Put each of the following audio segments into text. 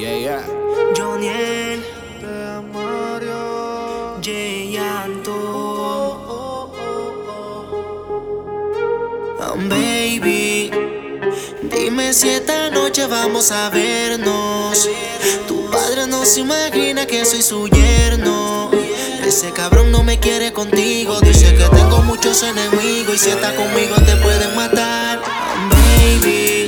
Yeah, yeah. Joniel, Llanto. Baby, dime si esta noche vamos a vernos. Tu padre no se imagina que soy su yerno. Ese cabrón no me quiere contigo. Dice que tengo muchos enemigos y si está conmigo te pueden matar. Baby,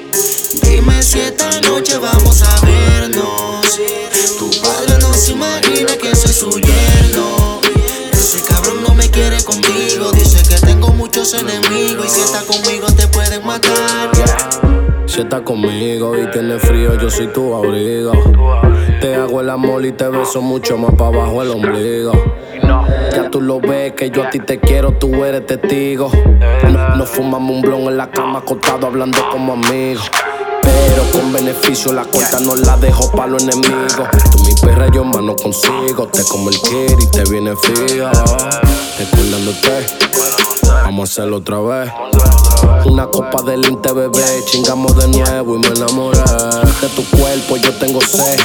dime si esta noche vamos a vernos. Tu padre no se imagina que soy su yerno. Ese cabrón no me quiere contigo. Dice que tengo muchos enemigos y si está conmigo te pueden matar. Si estás conmigo y tienes frío, yo soy tu abrigo. Te hago el amor y te beso mucho más para abajo el ombligo. Ya tú lo ves que yo a ti te quiero, tú eres testigo. No fumamos un blon en la cama acostado hablando como amigos. Pero con beneficio la cuenta no la dejo pa' los enemigos. Tú mi perra, yo más no consigo. Te como el kid y te viene frío. Recordándote, vamos a hacerlo otra vez. Una copa del Inte, bebé, chingamos de nuevo y me enamoré de tu cuerpo, yo tengo sed.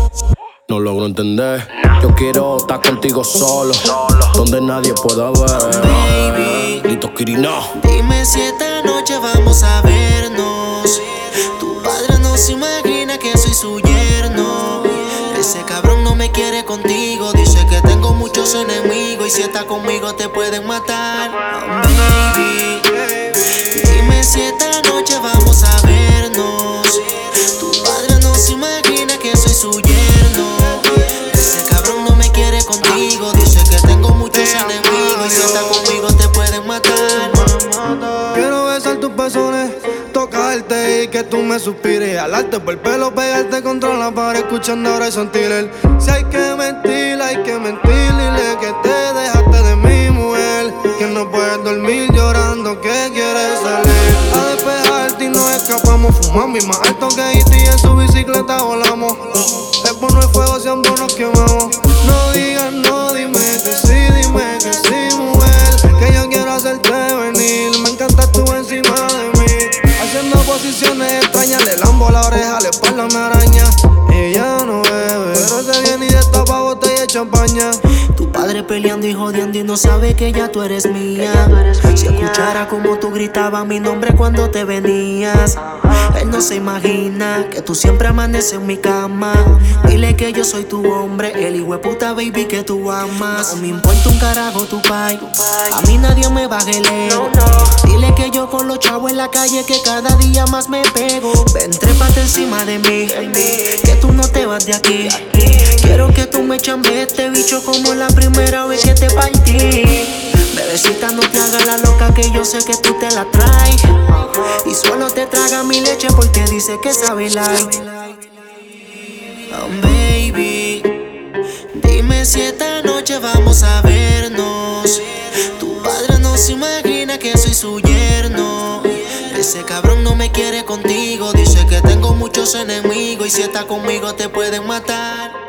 No logro entender, yo quiero estar contigo solo, donde nadie pueda ver. Baby, Lito Quirino. dime si esta noche vamos a vernos. Tu padre no se imagina que soy su yerno. Ese cabrón no me quiere contigo. Dice que tengo muchos enemigos y si está conmigo te pueden matar. Baby, dime si esta noche vamos a vernos. Tu padre no se imagina que soy su yerno. Ese cabrón no me quiere contigo. Dice que tengo muchos enemigos y si está conmigo te pueden matar. Quiero besar tus pezones, tocarte y que tú me suspires. Jalarte por el pelo, pegarte contra la pared, escuchando ahora Bryson Tiller. Si hay que mentir, dile que te dejaste de mi mujer, que no puedes dormir llorando, que quieres salir a despejarte y nos escapamos. Fumamos y más alto que E.T. y en su bicicleta volamos. Después no hay fuego si ambos nos quemamos. No digas no, dime que sí, mujer, que yo quiero hacerte venir. Me encanta tú encima de mí, haciendo posiciones extrañas. Le lambo la oreja, la espalda me araña. Ella no bebe, pero se viene y destapa botella de champaña. Tu padre peleando y jodiendo y no sabe que ya tú eres mía. Si escuchara como tú gritabas mi nombre cuando te venías. Él no se imagina que tú siempre amaneces en mi cama. Dile que yo soy tu hombre, el hijueputa baby que tú amas. No me importa un carajo tu pai, a mí nadie me baja el ego. Dile que yo con los chavos en la calle que cada día más me pego. Ven, trépate encima de mí, que tú no te vas de aquí. Quiero que tú me chambees este bicho como la primera vez que te partí. Bebecita, no te hagas la loca que yo sé que tú te la traes. Y solo te traga mi leche porque dice que sabe light. Baby, dime si esta noche vamos a vernos. Tu padre no se imagina que soy su yerno. Ese cabrón no me quiere contigo. Dice que tengo muchos enemigos y si está conmigo te pueden matar.